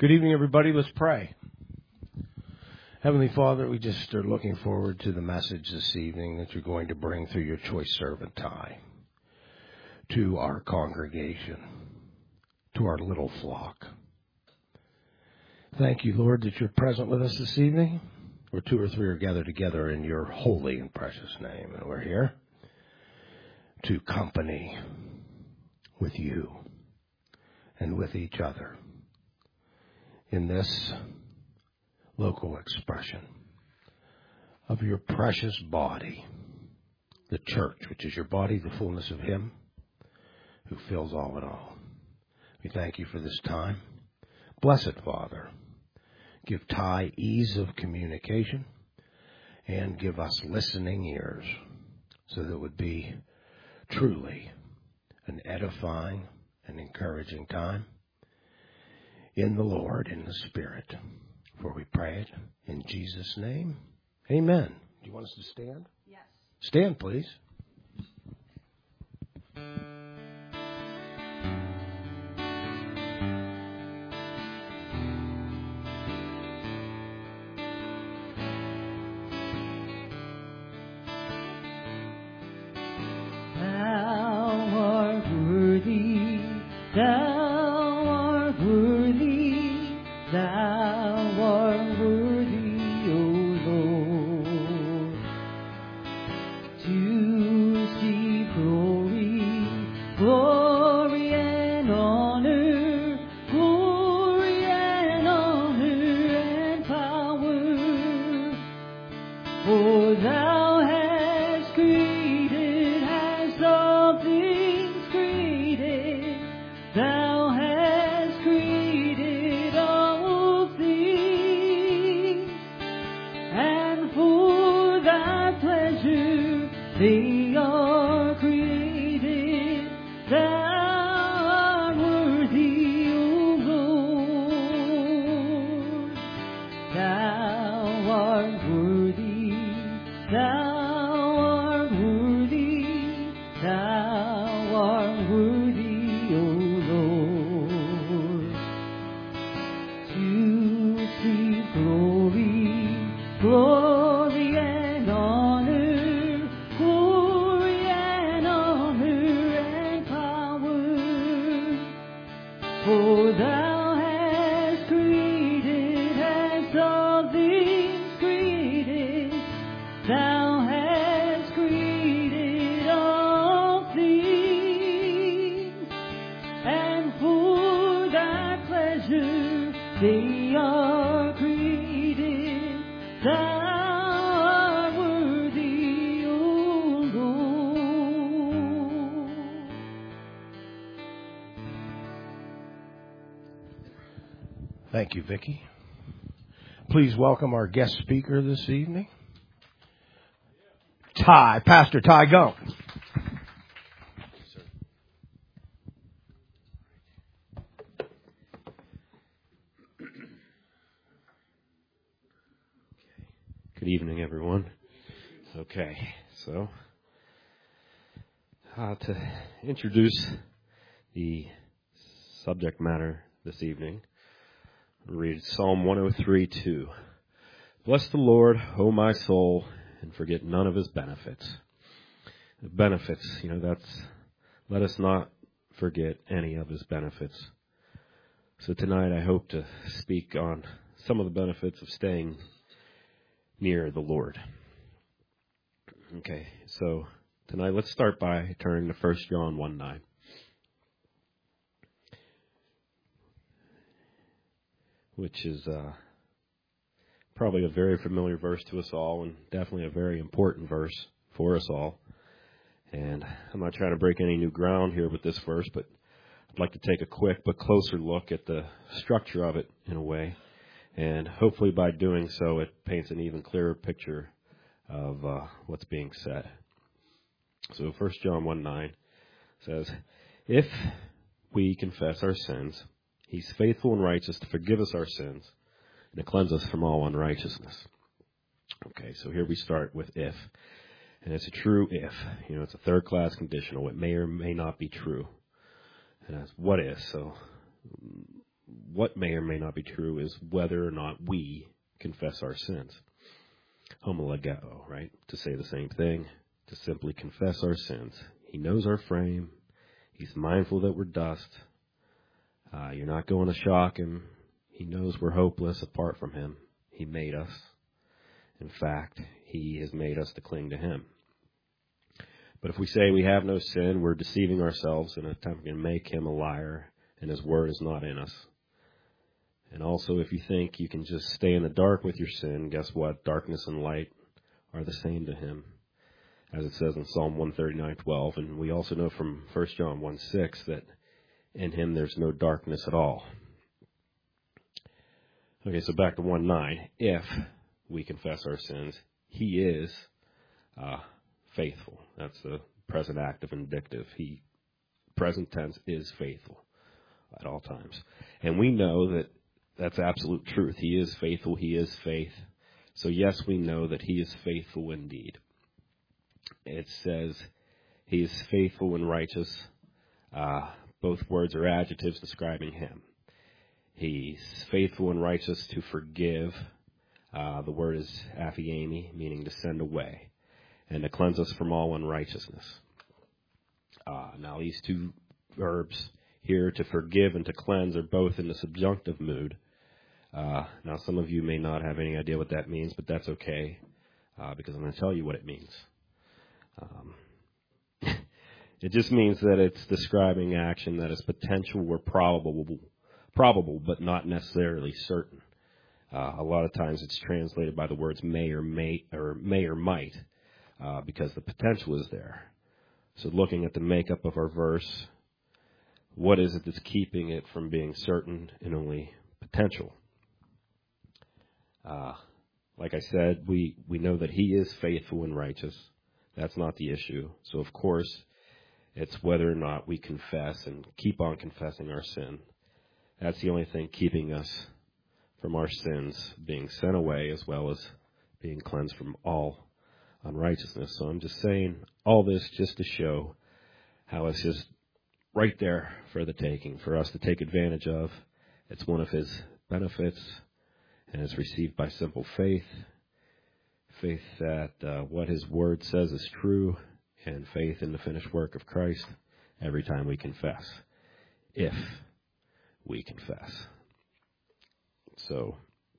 Good evening, everybody. Let's pray. Heavenly Father, we just are looking forward to the message this evening that you're going to bring through your choice servant, Ty, to our congregation, to our little flock. Thank you, Lord, that you're present with us this evening, where two or three are gathered together in your holy and precious name. And we're here to company with you and with each other in this local expression of your precious body, the church, which is your body, the fullness of him who fills all in all. We thank you for this time. Bless it, Father. Give Ty ease of communication and give us listening ears so that it would be truly an edifying and encouraging time in the Lord, in the Spirit. For we pray it in Jesus' name. Amen. Do you want us to stand? Yes. Stand, please. Thou art worthy, thou art worthy, thou art worthy, O Lord, to see glory, glory and honor, glory and honor and power, for thou hast created, hast all things created, thou hast created all things, and for thy pleasure they are created. Thou art worthy, O Lord. Thou art worthy, thou art worthy, thou art worthy, O Lord, to see glory, glory and honor, glory and honor and power, for thou hast created, hast all things created, thou hast created all things, and for thy pleasure they are created. Thou art worthy, O Lord. Thank you, Vicki. Please welcome our guest speaker this evening, Ty, Pastor Ty Gump. Good evening, everyone. Okay, so to introduce the subject matter this evening, I'll read Psalm 103:2. Bless the Lord, O my soul, and forget none of his benefits. The benefits, let us not forget any of his benefits. So tonight I hope to speak on some of the benefits of staying near the Lord. Okay, so tonight let's start by turning to 1 John 1:9. Which is probably a very familiar verse to us all, and definitely a very important verse for us all. And I'm not trying to break any new ground here with this verse, but I'd like to take a quick but closer look at the structure of it in a way. And hopefully by doing so, it paints an even clearer picture of what's being said. So 1 John 1:9 says, if we confess our sins, he's faithful and righteous to forgive us our sins and to cleanse us from all unrighteousness. Okay, so here we start with if. And it's a true if. It's a third-class conditional. It may or may not be true. And that's what is. So what may or may not be true is whether or not we confess our sins. Homologeo, right? To say the same thing, to simply confess our sins. He knows our frame. He's mindful that we're dust. You're not going to shock him. He knows we're hopeless apart from him. He made us. In fact, he has made us to cling to him. But if we say we have no sin, we're deceiving ourselves and attempting to make him a liar, and his word is not in us. And also, if you think you can just stay in the dark with your sin, guess what? Darkness and light are the same to him, as it says in Psalm 139:12. And we also know from 1 John 1:6 that in him there's no darkness at all. Okay, so back to 1:9. If we confess our sins, he is faithful. That's the present active indicative. He, present tense, is faithful at all times. And we know that that's absolute truth. He is faithful. He is faith. So yes, we know that he is faithful indeed. It says he is faithful and righteous. Both words are adjectives describing him. He's faithful and righteous to forgive. The word is aphiemi, meaning to send away, and to cleanse us from all unrighteousness. Now, these two verbs here, to forgive and to cleanse, are both in the subjunctive mood. Now, some of you may not have any idea what that means, but that's okay, because I'm going to tell you what it means. It just means that it's describing action that is potential or probable, but not necessarily certain. A lot of times it's translated by the words may or might, because the potential is there. So looking at the makeup of our verse, what is it that's keeping it from being certain and only potential? Like I said, we know that he is faithful and righteous. That's not the issue. So, of course, it's whether or not we confess and keep on confessing our sin. That's the only thing keeping us from our sins being sent away, as well as being cleansed from all unrighteousness. So I'm just saying all this just to show how it's just right there for the taking, for us to take advantage of. It's one of his benefits, and it's received by simple faith. Faith that what his word says is true, and faith in the finished work of Christ every time we confess, if we confess. So,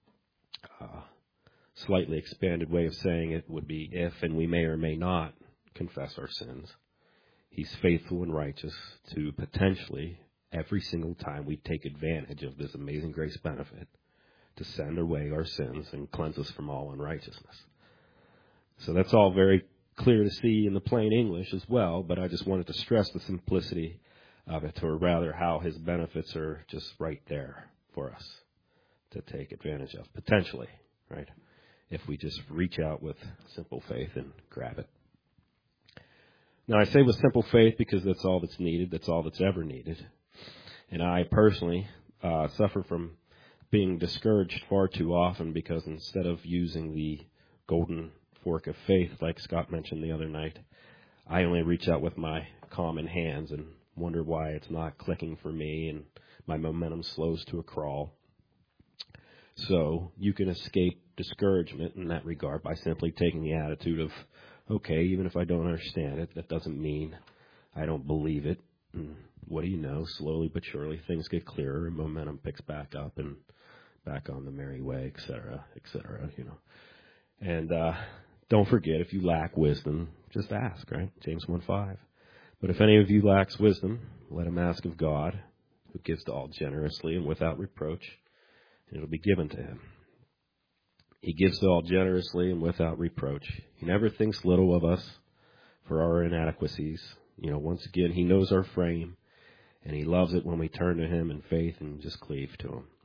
slightly expanded way of saying it would be if, and we may or may not confess our sins. He's faithful and righteous to potentially, every single time we take advantage of this amazing grace benefit, to send away our sins and cleanse us from all unrighteousness. So that's all very clear to see in the plain English as well, but I just wanted to stress the simplicity of it, or rather how his benefits are just right there for us to take advantage of, potentially, right? If we just reach out with simple faith and grab it. Now, I say with simple faith because that's all that's needed. That's all that's ever needed. And I personally suffer from being discouraged far too often because instead of using the golden fork of faith, like Scott mentioned the other night, I only reach out with my common hands and wonder why it's not clicking for me and my momentum slows to a crawl. So you can escape discouragement in that regard by simply taking the attitude of, okay, even if I don't understand it, that doesn't mean I don't believe it. And what do you know? Slowly but surely things get clearer and momentum picks back up and back on the merry way, et cetera, you know. And don't forget, if you lack wisdom, just ask, right? James 1:5. But if any of you lacks wisdom, let him ask of God, who gives to all generously and without reproach, and it'll be given to him. He gives to all generously and without reproach. He never thinks little of us for our inadequacies. You know, once again, he knows our frame, and he loves it when we turn to him in faith and just cleave to him.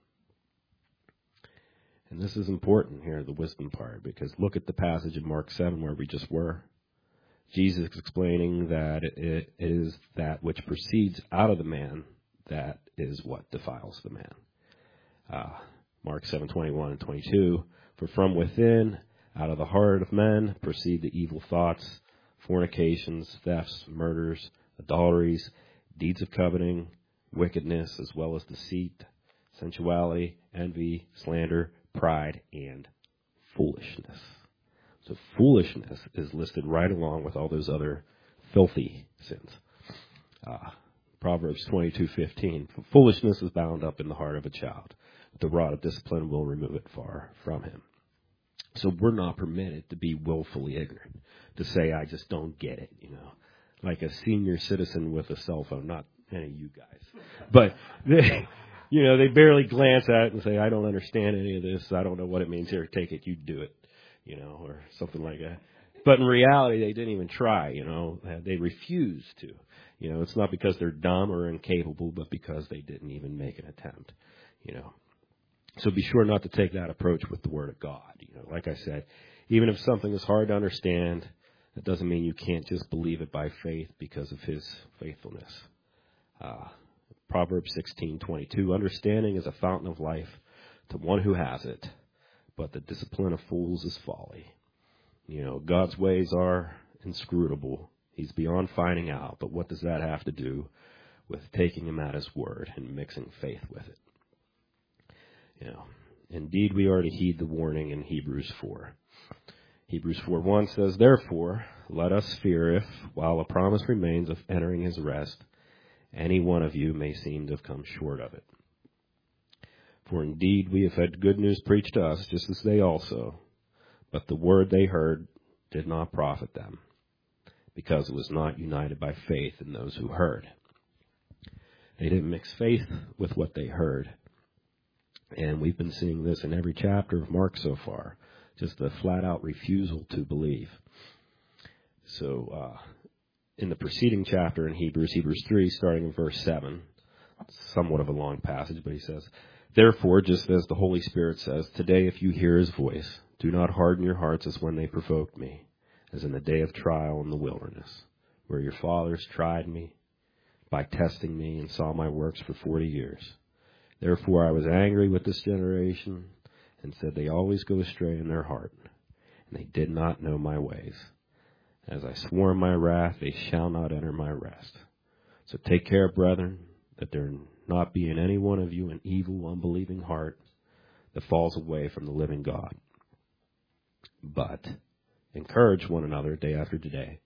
And this is important here, the wisdom part, because look at the passage in Mark 7 where we just were. Jesus explaining that it is that which proceeds out of the man that is what defiles the man. Mark 7:21 and 22, for from within, out of the heart of men, proceed the evil thoughts, fornications, thefts, murders, adulteries, deeds of coveting, wickedness, as well as deceit, sensuality, envy, slander, pride, and foolishness. So foolishness is listed right along with all those other filthy sins. Proverbs 22:15. Foolishness is bound up in the heart of a child. The rod of discipline will remove it far from him. So we're not permitted to be willfully ignorant, to say, I just don't get it, like a senior citizen with a cell phone, not any of you guys. But, they barely glance at it and say, I don't understand any of this. I don't know what it means. Here, take it. You do it, or something like that. But in reality, they didn't even try, They refused to. It's not because they're dumb or incapable, but because they didn't even make an attempt, So be sure not to take that approach with the Word of God. Like I said, even if something is hard to understand, that doesn't mean you can't just believe it by faith because of His faithfulness. Proverbs 16:22, understanding is a fountain of life to one who has it, but the discipline of fools is folly. God's ways are inscrutable. He's beyond finding out, but what does that have to do with taking Him at His word and mixing faith with it? Indeed, we are to heed the warning in Hebrews 4. Hebrews 4:1 says, therefore, let us fear if, while a promise remains of entering His rest, any one of you may seem to have come short of it. For indeed, we have had good news preached to us, just as they also, but the word they heard did not profit them, because it was not united by faith in those who heard. They didn't mix faith with what they heard. And we've been seeing this in every chapter of Mark so far, just the flat-out refusal to believe. So in the preceding chapter in Hebrews 3, starting in verse 7, somewhat of a long passage, but he says, therefore, just as the Holy Spirit says, today if you hear His voice, do not harden your hearts as when they provoked me, as in the day of trial in the wilderness, where your fathers tried me by testing me and saw my works for 40 years. Therefore I was angry with this generation and said, they always go astray in their heart, and they did not know my ways. As I swore in my wrath, they shall not enter my rest. So take care, brethren, that there not be in any one of you an evil, unbelieving heart that falls away from the living God. But encourage one another day after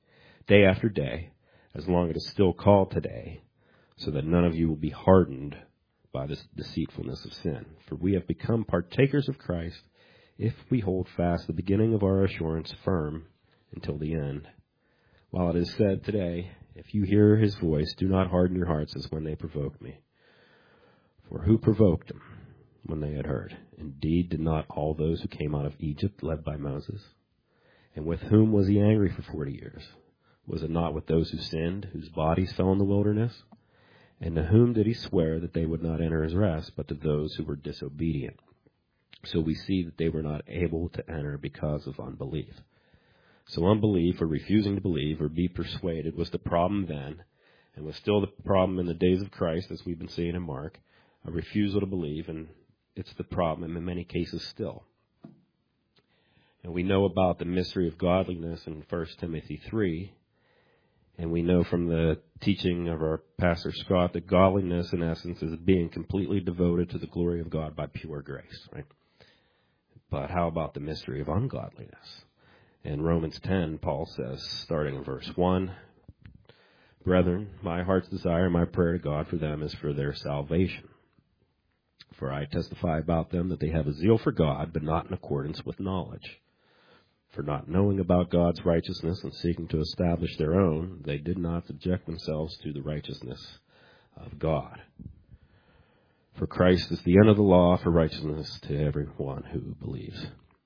day, as long as it is still called today, so that none of you will be hardened by this deceitfulness of sin. For we have become partakers of Christ if we hold fast the beginning of our assurance firm until the end. While it is said today, if you hear His voice, do not harden your hearts as when they provoked me. For who provoked them when they had heard? Indeed, did not all those who came out of Egypt led by Moses? And with whom was He angry for 40 years? Was it not with those who sinned, whose bodies fell in the wilderness? And to whom did He swear that they would not enter His rest, but to those who were disobedient? So we see that they were not able to enter because of unbelief. So unbelief, or refusing to believe, or be persuaded, was the problem then, and was still the problem in the days of Christ, as we've been seeing in Mark, a refusal to believe, and it's the problem in many cases still. And we know about the mystery of godliness in 1 Timothy 3, and we know from the teaching of our Pastor Scott that godliness, in essence, is being completely devoted to the glory of God by pure grace, right? But how about the mystery of ungodliness? In Romans 10, Paul says, starting in verse 1, brethren, my heart's desire and my prayer to God for them is for their salvation. For I testify about them that they have a zeal for God, but not in accordance with knowledge. For not knowing about God's righteousness and seeking to establish their own, they did not subject themselves to the righteousness of God. For Christ is the end of the law for righteousness to everyone who believes.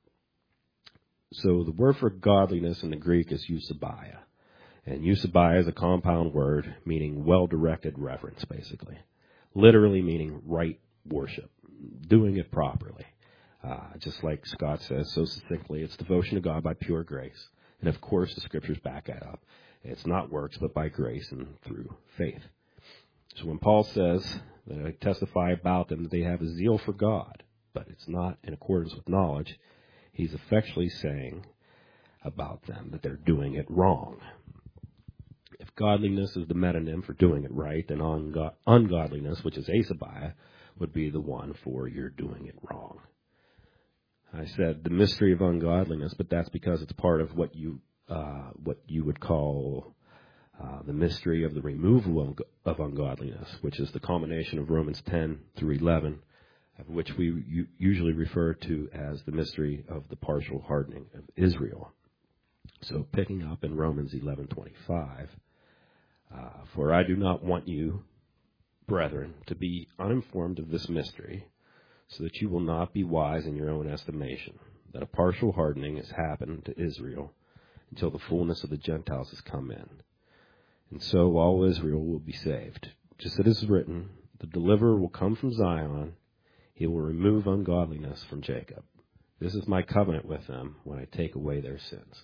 So the word for godliness in the Greek is eusebeia. And eusebeia is a compound word meaning well-directed reverence, basically. Literally meaning right worship, doing it properly. Just like Scott says so succinctly, it's devotion to God by pure grace. And of course, the scriptures back that up. It's not works, but by grace and through faith. So when Paul says that I testify about them that they have a zeal for God, but it's not in accordance with knowledge, he's effectually saying about them that they're doing it wrong. If godliness is the metonym for doing it right, then ungodliness, which is asabiah, would be the one for you're doing it wrong. I said the mystery of ungodliness, but that's because it's part of what you would call the mystery of the removal of ungodliness, which is the culmination of Romans 10 through 11, of which we usually refer to as the mystery of the partial hardening of Israel. So picking up in Romans 11:25, for I do not want you, brethren, to be uninformed of this mystery, so that you will not be wise in your own estimation, that a partial hardening has happened to Israel until the fullness of the Gentiles has come in. And so all Israel will be saved. Just as it is written, the deliverer will come from Zion, he will remove ungodliness from Jacob. This is my covenant with them when I take away their sins.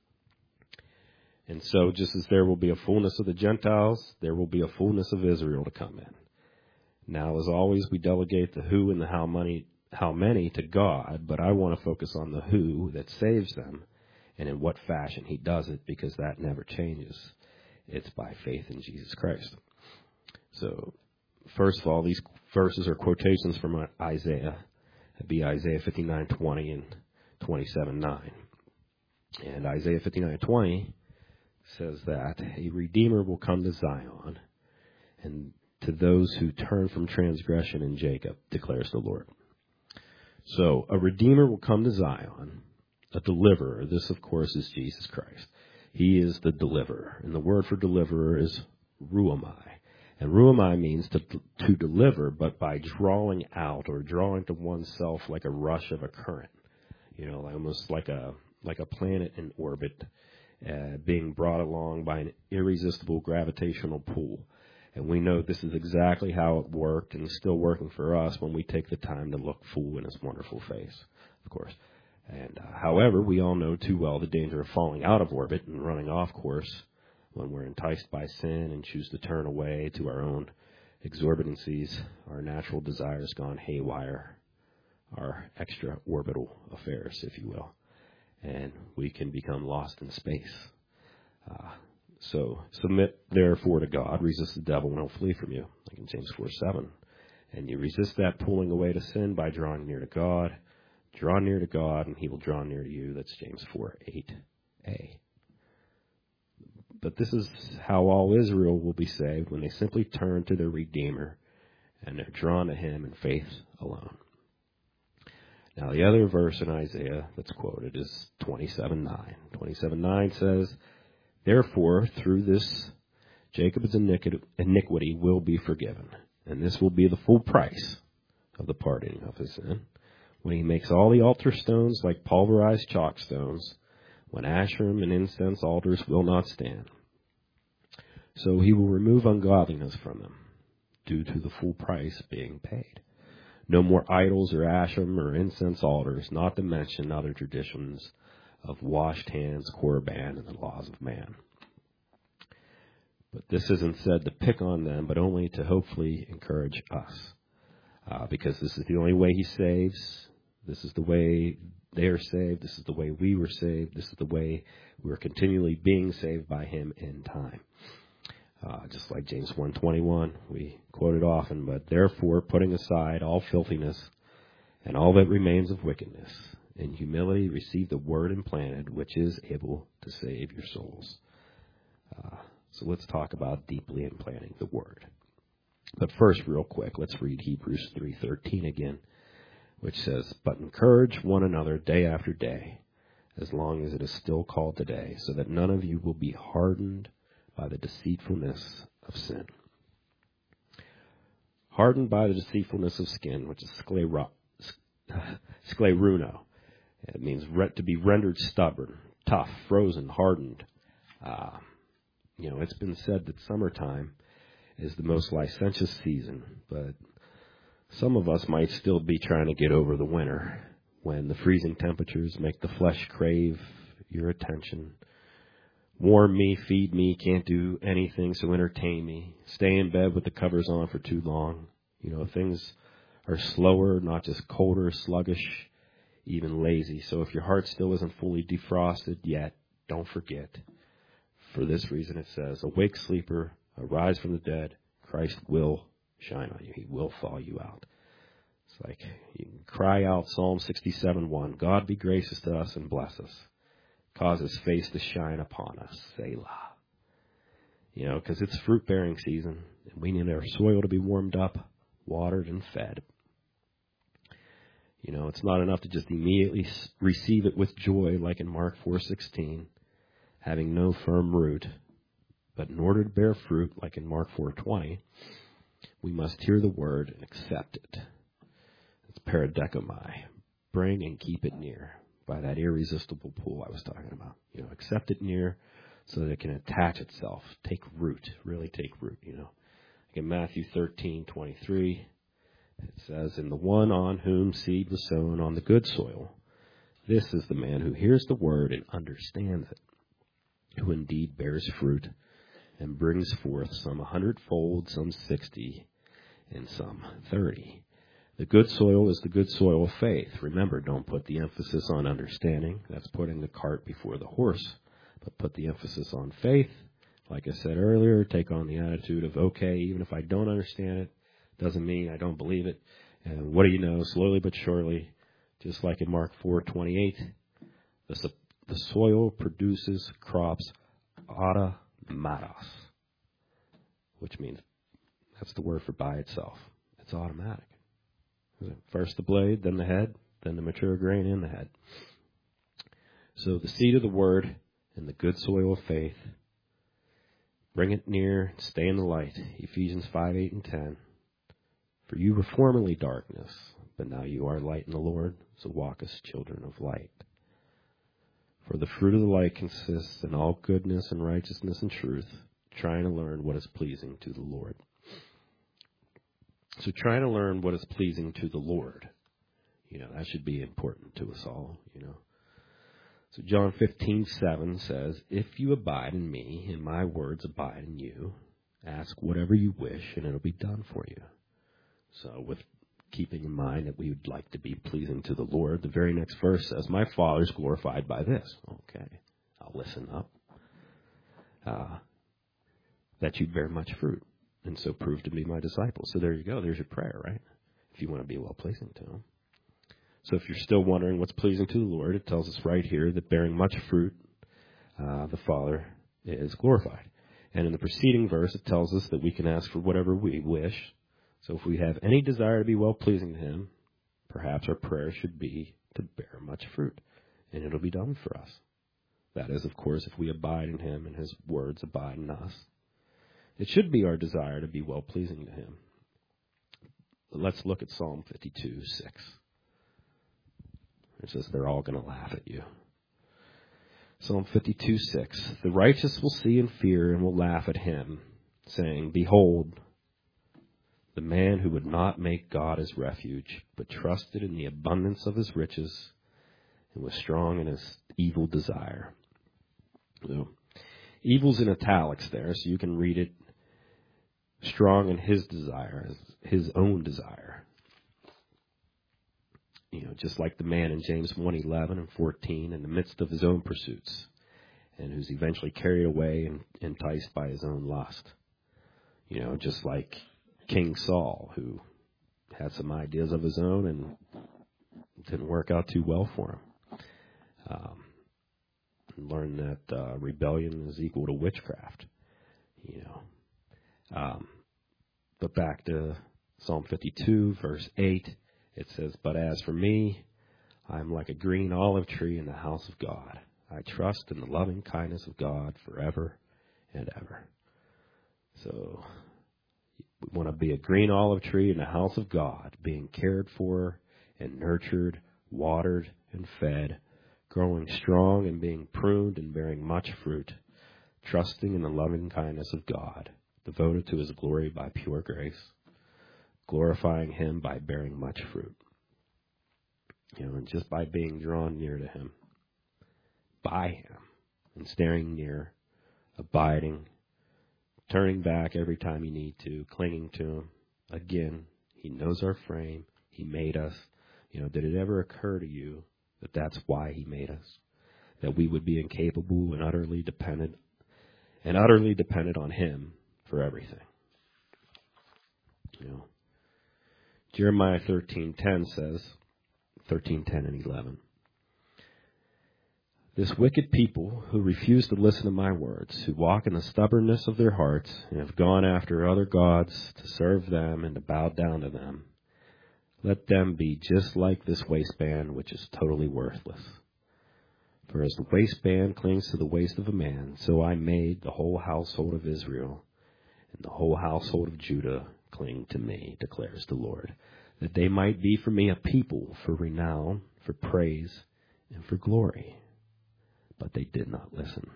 And so just as there will be a fullness of the Gentiles, there will be a fullness of Israel to come in. Now, as always, we delegate the who and the how many to God, but I want to focus on the who that saves them and in what fashion he does it, because that never changes. It's by faith in Jesus Christ. So, first of all, these verses are quotations from Isaiah. It'd be Isaiah 59:20 and 27:9. And Isaiah 59:20 says that a Redeemer will come to Zion, and to those who turn from transgression in Jacob, declares the Lord. So, a Redeemer will come to Zion, a deliverer. This, of course, is Jesus Christ. He is the deliverer, and the word for deliverer is ruamai. And ruamai means to deliver, but by drawing out or drawing to oneself like a rush of a current. You know, almost like a planet in orbit being brought along by an irresistible gravitational pull. And we know this is exactly how it worked and is still working for us when we take the time to look full in his wonderful face, of course. And however, we all know too well the danger of falling out of orbit and running off course when we're enticed by sin and choose to turn away to our own exorbitancies, our natural desires gone haywire, our extra-orbital affairs, if you will. And we can become lost in space. So submit, therefore, to God. Resist the devil, and he'll flee from you, like in James 4:7. And you resist that pulling away to sin by drawing near to God. Draw near to God, and he will draw near to you. That's James 4:8a. But this is how all Israel will be saved, when they simply turn to their Redeemer, and they're drawn to him in faith alone. Now, the other verse in Isaiah that's quoted is 27:9. 27:9 says, therefore, through this, Jacob's iniquity will be forgiven, and this will be the full price of the pardoning of his sin, when he makes all the altar stones like pulverized chalk stones, when Asherim and incense altars will not stand. So he will remove ungodliness from them, due to the full price being paid. No more idols or Asherim or incense altars, not to mention other traditions of washed hands, korban, and the laws of man. But this isn't said to pick on them, but only to hopefully encourage us. Because this is the only way he saves. This is the way they are saved. This is the way we were saved. This is the way we're continually being saved by him in time. Just like James 1:21, we quote it often, but therefore, putting aside all filthiness and all that remains of wickedness, in humility receive the word implanted, which is able to save your souls. So let's talk about deeply implanting the word. But first, real quick, let's read Hebrews 3:13 again, which says, but encourage one another day after day, as long as it is still called today, so that none of you will be hardened by the deceitfulness of sin. Hardened by the deceitfulness of skin, which is skleruno. It means to be rendered stubborn, tough, frozen, hardened. It's been said that summertime is the most licentious season, but some of us might still be trying to get over the winter, when the freezing temperatures make the flesh crave your attention. Warm me, feed me, can't do anything, so entertain me. Stay in bed with the covers on for too long. Things are slower, not just colder, sluggish, even lazy. So if your heart still isn't fully defrosted yet, don't forget. For this reason it says, awake sleeper, arise from the dead. Christ will shine on you. He will thaw you out. It's like you can cry out Psalm 67:1. God be gracious to us and bless us. Cause his face to shine upon us. Selah. You know, because it's fruit-bearing season, and we need our soil to be warmed up, watered, and fed. You know, it's not enough to just immediately receive it with joy, like in Mark 4:16, having no firm root. But in order to bear fruit, like in Mark 4:20, we must hear the word and accept it. It's paradecomai. Bring and keep it near, by that irresistible pull I was talking about. You know, accept it near so that it can attach itself, take root, really take root, you know. Like in Matthew 13:23, it says, "And the one on whom seed was sown on the good soil, this is the man who hears the word and understands it, who indeed bears fruit and brings forth some 100-fold, some 60, and some 30. The good soil is the good soil of faith. Remember, don't put the emphasis on understanding. That's putting the cart before the horse. But put the emphasis on faith. Like I said earlier, take on the attitude of, okay, even if I don't understand it, doesn't mean I don't believe it. And what do you know? Slowly but surely, just like in Mark 4:28, the soil produces crops automatos, which means that's the word for by itself. It's automatic. First the blade, then the head, then the mature grain in the head. So the seed of the word and the good soil of faith, bring it near, stay in the light. Ephesians 5:8 and 10. For you were formerly darkness, but now you are light in the Lord, so walk as children of light. For the fruit of the light consists in all goodness and righteousness and truth, trying to learn what is pleasing to the Lord. So trying to learn what is pleasing to the Lord, you know, that should be important to us all, you know. So John 15:7 says, "If you abide in me and my words abide in you, ask whatever you wish and it'll be done for you." So with keeping in mind that we would like to be pleasing to the Lord, the very next verse says, "My Father is glorified by this." Okay, I'll listen up. That you bear much fruit, and so prove to be my disciples. So there you go. There's your prayer, right? If you want to be well-pleasing to him. So if you're still wondering what's pleasing to the Lord, it tells us right here that bearing much fruit, the Father is glorified. And in the preceding verse, it tells us that we can ask for whatever we wish. So if we have any desire to be well-pleasing to him, perhaps our prayer should be to bear much fruit, and it'll be done for us. That is, of course, if we abide in him and his words abide in us. It should be our desire to be well-pleasing to him. But let's look at Psalm 52:6. It says they're all going to laugh at you. Psalm 52:6. "The righteous will see and fear and will laugh at him, saying, Behold, the man who would not make God his refuge, but trusted in the abundance of his riches and was strong in his evil desire." So, evil's in italics there, so you can read it strong in his desire, his own desire. You know, just like the man in James 1:11 and 14 in the midst of his own pursuits, and who's eventually carried away and enticed by his own lust. You know, just like King Saul, who had some ideas of his own and didn't work out too well for him. Learned that rebellion is equal to witchcraft. You know, but back to Psalm 52, verse 8, it says, "But as for me, I am like a green olive tree in the house of God. I trust in the loving kindness of God forever and ever." So we want to be a green olive tree in the house of God, being cared for and nurtured, watered and fed, growing strong and being pruned and bearing much fruit, trusting in the loving kindness of God, devoted to his glory by pure grace, glorifying him by bearing much fruit. You know, and just by being drawn near to him, by him, and staring near, abiding, turning back every time you need to, clinging to him. Again, he knows our frame. He made us. You know, did it ever occur to you that that's why he made us? That we would be incapable and utterly dependent on him for everything. You know, Jeremiah 13:10 says, 13:10 and 11. This wicked people who refuse to listen to my words, who walk in the stubbornness of their hearts, and have gone after other gods to serve them and to bow down to them, let them be just like this waistband, which is totally worthless. For as the waistband clings to the waist of a man, so I made the whole household of Israel and the whole household of Judah cling to me, declares the Lord, that they might be for me a people for renown, for praise, and for glory. But they did not listen.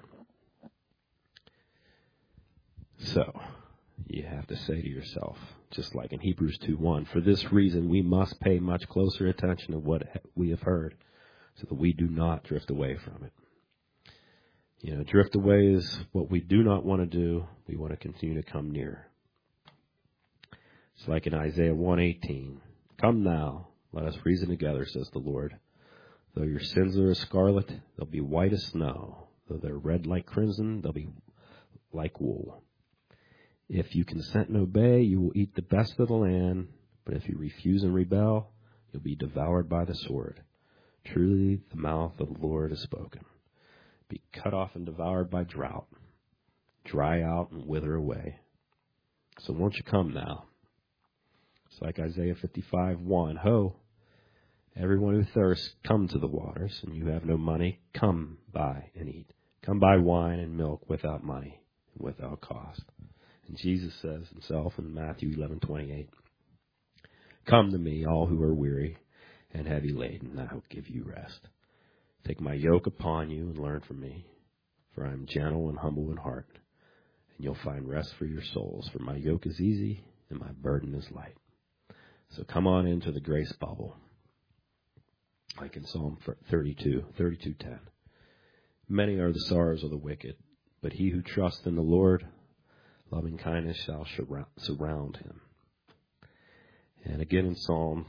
So, you have to say to yourself, just like in Hebrews 2:1, for this reason we must pay much closer attention to what we have heard, so that we do not drift away from it. Drift away is what we do not want to do. We want to continue to come near. It's like in Isaiah 1:18, come now, let us reason together, says the Lord. Though your sins are as scarlet, they'll be white as snow. Though they're red like crimson, they'll be like wool. If you consent and obey, you will eat the best of the land. But if you refuse and rebel, you'll be devoured by the sword. Truly, the mouth of the Lord has spoken. Be cut off and devoured by drought. Dry out and wither away. So won't you come now? It's like Isaiah 55:1. Ho! Everyone who thirsts, come to the waters, and you have no money, come buy and eat. Come buy wine and milk without money and without cost. And Jesus says himself in Matthew 11:28, come to me, all who are weary and heavy laden, and I will give you rest. Take my yoke upon you and learn from me, for I am gentle and humble in heart, and you'll find rest for your souls. For my yoke is easy and my burden is light. So come on into the grace bubble. Like in Psalm 32:10. Many are the sorrows of the wicked, but he who trusts in the Lord, loving kindness shall surround him. And again in Psalm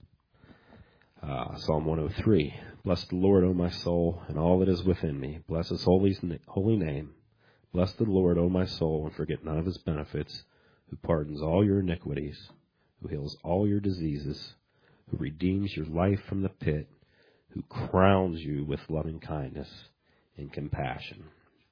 103, bless the Lord, O my soul, and all that is within me. Bless his holy name. Bless the Lord, O my soul, and forget none of his benefits, who pardons all your iniquities, who heals all your diseases, who redeems your life from the pit, who crowns you with loving kindness and compassion.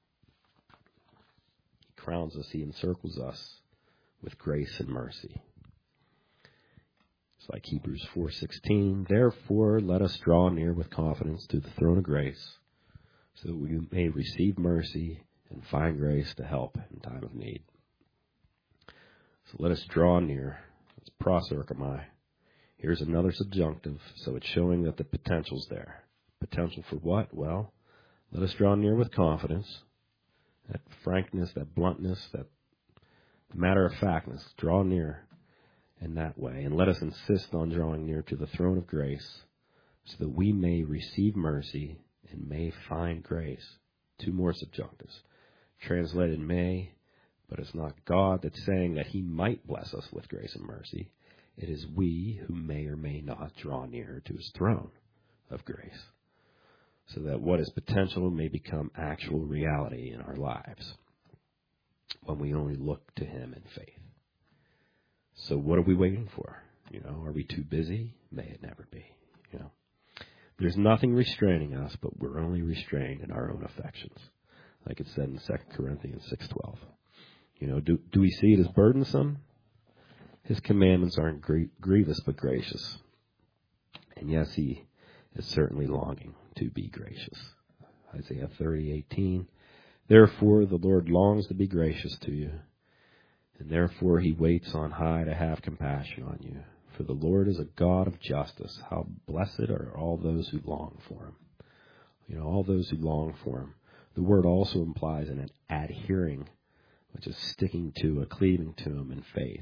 He crowns us, he encircles us with grace and mercy. It's like Hebrews 4:16, therefore let us draw near with confidence to the throne of grace, so that we may receive mercy and find grace to help in time of need. So let us draw near. It's proserchomai. Here's another subjunctive, so it's showing that the potential's there. Potential for what? Well, let us draw near with confidence, that frankness, that bluntness, that matter-of-factness. Draw near in that way, and let us insist on drawing near to the throne of grace, so that we may receive mercy and may find grace. Two more subjunctives. Translated may, but it's not God that's saying that he might bless us with grace and mercy. It is we who may or may not draw near to his throne of grace, so that what is potential may become actual reality in our lives when we only look to him in faith. So what are we waiting for? Are we too busy? May it never be. There's nothing restraining us, but we're only restrained in our own affections, like it said in 2 Corinthians 6:12. Do we see it as burdensome? His commandments aren't grievous but gracious. And yes, he is certainly longing to be gracious. Isaiah 30:18. Therefore the Lord longs to be gracious to you, and therefore he waits on high to have compassion on you. For the Lord is a God of justice. How blessed are all those who long for him. All those who long for him. The word also implies an adhering, which is sticking to, cleaving to him in faith.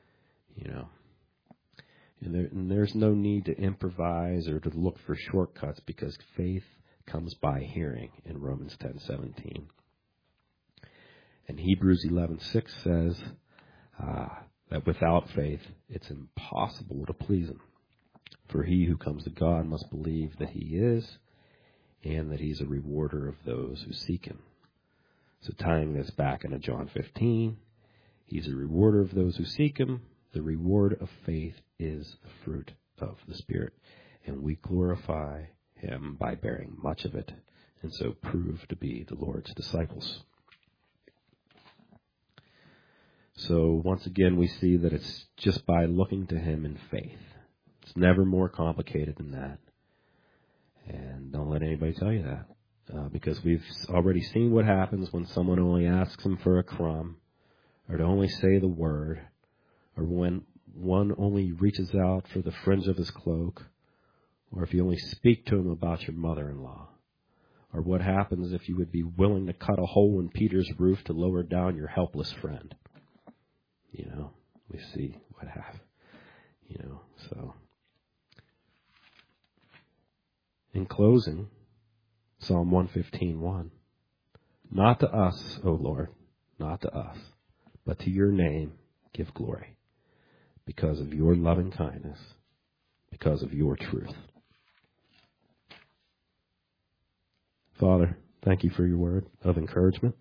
And there's no need to improvise or to look for shortcuts, because faith comes by hearing in Romans 10:17. And Hebrews 11:6 says that without faith it's impossible to please him. For he who comes to God must believe that he is, and that he's a rewarder of those who seek him. So tying this back into John 15, he's a rewarder of those who seek him. The reward of faith is the fruit of the Spirit, and we glorify him by bearing much of it, and so prove to be the Lord's disciples. So once again, we see that it's just by looking to him in faith. It's never more complicated than that. And don't let anybody tell you that. Because we've already seen what happens when someone only asks him for a crumb, or to only say the word, or when one only reaches out for the fringe of his cloak, or if you only speak to him about your mother-in-law, or what happens if you would be willing to cut a hole in Peter's roof to lower down your helpless friend. You know, we see what happens. You know, so. In closing, Psalm 115:1. Not to us, O Lord, not to us, but to your name give glory, because of your loving kindness, because of your truth. Father, thank you for your word of encouragement.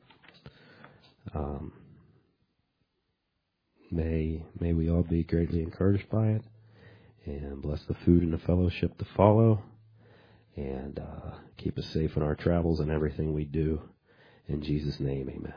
May we all be greatly encouraged by it, and bless the food and the fellowship to follow, and keep us safe in our travels and everything we do. In Jesus' name, amen.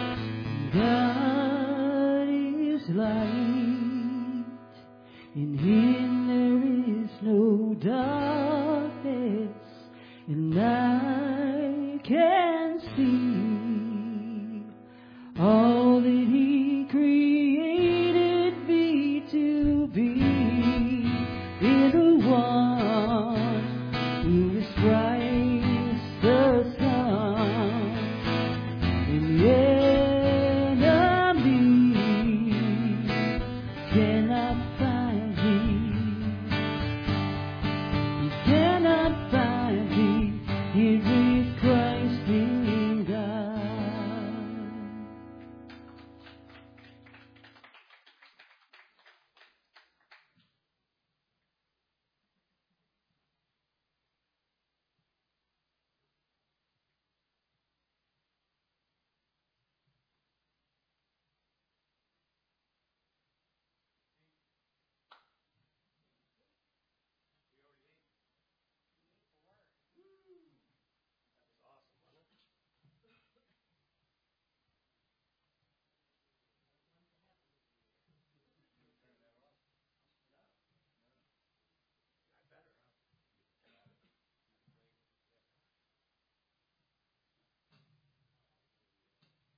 God is light, in